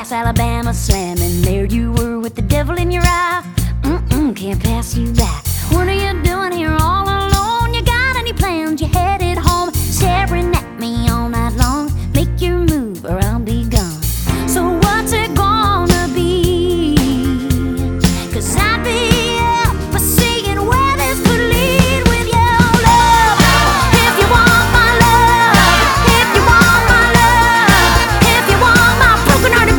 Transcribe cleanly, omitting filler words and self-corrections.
Alabama slamming. There you were with the devil in your eye. Can't pass you